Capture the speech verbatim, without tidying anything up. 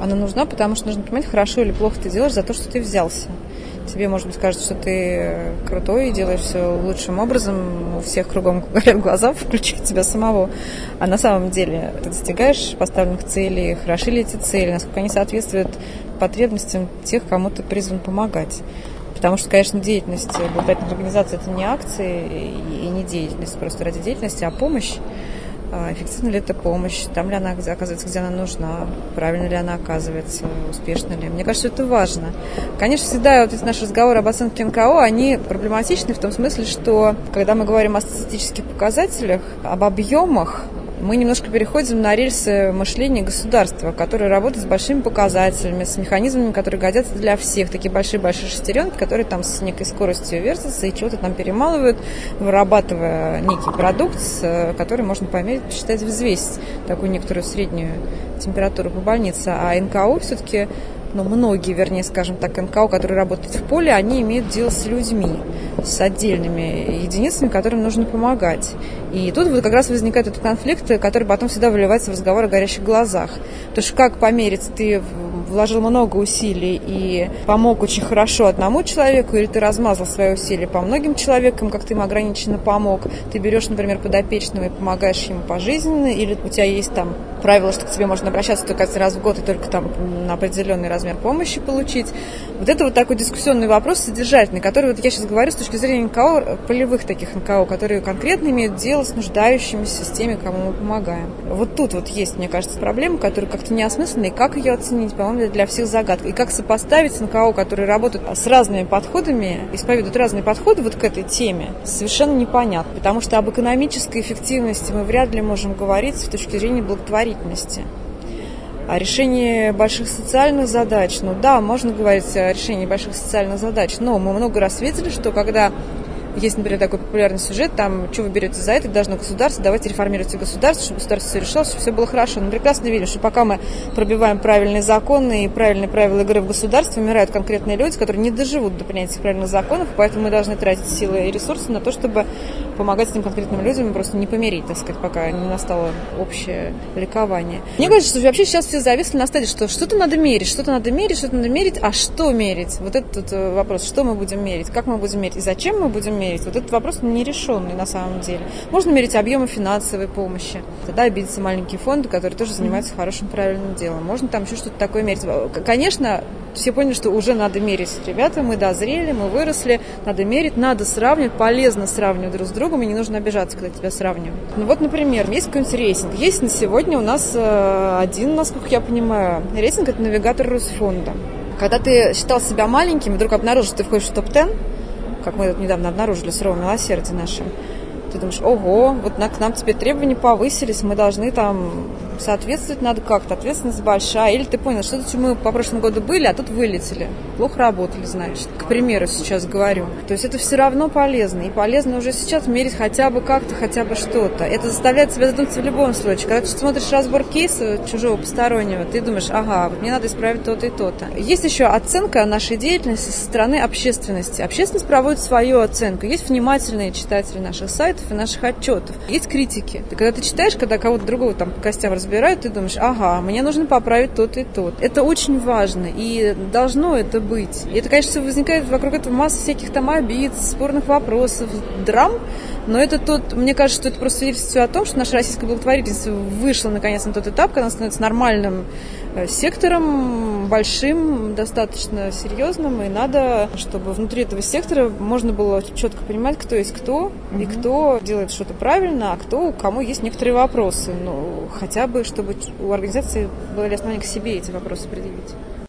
Она нужна, потому что нужно понимать, хорошо или плохо ты делаешь за то, что ты взялся. Тебе, может быть, кажется, что ты крутой и делаешь все лучшим образом, у всех кругом горят глаза, включая тебя самого. А на самом деле ты достигаешь поставленных целей, хороши ли эти цели, насколько они соответствуют потребностям тех, кому ты призван помогать. Потому что, конечно, деятельность благотворительных организаций – это не акции и не деятельность просто ради деятельности, а помощь. Эффективна ли эта помощь, там ли она оказывается, где она нужна, правильно ли она оказывается, успешно ли. Мне кажется, это важно. Конечно, всегда вот эти наши разговоры об оценке эн ка о, они проблематичны в том смысле, что когда мы говорим о статистических показателях, об объемах, мы немножко переходим на рельсы мышления государства, которое работает с большими показателями, с механизмами, которые годятся для всех. Такие большие-большие шестеренки, которые там с некой скоростью вертятся и чего-то там перемалывают, вырабатывая некий продукт, который можно померить, посчитать, взвесить такую некоторую среднюю температуру по больнице. А эн ка о все-таки, ну, многие, вернее, скажем так, эн ка о, которые работают в поле, они имеют дело с людьми, с отдельными единицами, которым нужно помогать. И тут вот как раз возникает этот конфликт, который потом всегда выливается в разговор о горящих глазах. Потому что как померить, ты вложил много усилий и помог очень хорошо одному человеку, или ты размазал свои усилия по многим человекам, как ты им ограниченно помог. Ты берешь, например, подопечного и помогаешь ему пожизненно, или у тебя есть там правило, что к тебе можно обращаться только раз в год и только там на определенный размер помощи получить. Вот это вот такой дискуссионный вопрос содержательный, который вот я сейчас говорю с точки зрения эн ка о, полевых таких эн ка о, которые конкретно имеют дело с нуждающимися, с теми, кому мы помогаем. Вот тут вот есть, мне кажется, проблема, которая как-то неосмысленна, и как ее оценить, по-моему, для всех загадка. И как сопоставить эн ка о, которые работают с разными подходами, исповедуют разные подходы вот к этой теме, совершенно непонятно. Потому что об экономической эффективности мы вряд ли можем говорить с точки зрения благотворительности. О решении больших социальных задач, ну да, можно говорить о решении больших социальных задач, но мы много раз видели, что когда есть, например, такой популярный сюжет, там, что вы берете за это, должно государство, давайте реформируйте государство, чтобы государство все решило, чтобы все было хорошо. Но мы прекрасно видим, что пока мы пробиваем правильные законы и правильные правила игры в государстве, умирают конкретные люди, которые не доживут до принятия правильных законов, поэтому мы должны тратить силы и ресурсы на то, чтобы помогать этим конкретным людям и просто не помирить, так сказать, пока не настало общее ликование. Мне кажется, что вообще сейчас все зависли на стадии, что что-то надо мерить, что-то надо мерить, что-то надо мерить, а что мерить? Вот этот вопрос, что мы будем мерить, как мы будем мерить и зачем мы будем мерить? Вот этот вопрос нерешенный на самом деле. Можно мерить объемы финансовой помощи, тогда обидятся маленькие фонды, которые тоже занимаются хорошим, правильным делом. Можно там еще что-то такое мерить. Конечно, все поняли, что уже надо мерить. Ребята, мы дозрели, мы выросли, надо мерить, надо сравнивать, полезно сравнивать друг с другом, и не нужно обижаться, когда тебя сравнивают. Ну вот, например, есть какой-нибудь рейтинг. Есть на сегодня у нас один, насколько я понимаю, рейтинг – это навигатор Росфонда. Когда ты считал себя маленьким, вдруг обнаружил, что ты входишь в топ десять, как мы это недавно обнаружили с Ровом Милосердия нашим, ты думаешь, ого, вот на, к нам теперь требования повысились, мы должны там соответствовать надо как-то, ответственность большая. Или ты понял, что это мы по прошлому году были, а тут вылетели. Плохо работали, значит. К примеру, сейчас говорю. То есть это все равно полезно. И полезно уже сейчас мерить хотя бы как-то, хотя бы что-то. Это заставляет тебя задуматься в любом случае. Когда ты смотришь разбор кейса чужого, постороннего, ты думаешь, ага, вот мне надо исправить то-то и то-то. Есть еще оценка нашей деятельности со стороны общественности. Общественность проводит свою оценку. Есть внимательные читатели наших сайтов и наших отчетов. Есть критики. И когда ты читаешь, когда кого-то другого там по костям разбирают, ты думаешь, ага, мне нужно поправить то-то и то. Это очень важно, и должно это быть. И это, конечно, возникает вокруг этого масса всяких там обид, спорных вопросов, драм, но это тот, мне кажется, что это просто свидетельствует о том, что наша российская благотворительность вышла наконец на тот этап, когда она становится нормальным сектором, большим, достаточно серьезным, и надо, чтобы внутри этого сектора можно было четко понимать, кто есть кто, mm-hmm. и кто делает что-то правильно, а кто, у кому есть некоторые вопросы. Ну, хотя бы, чтобы у организации были основания к себе эти вопросы предъявить.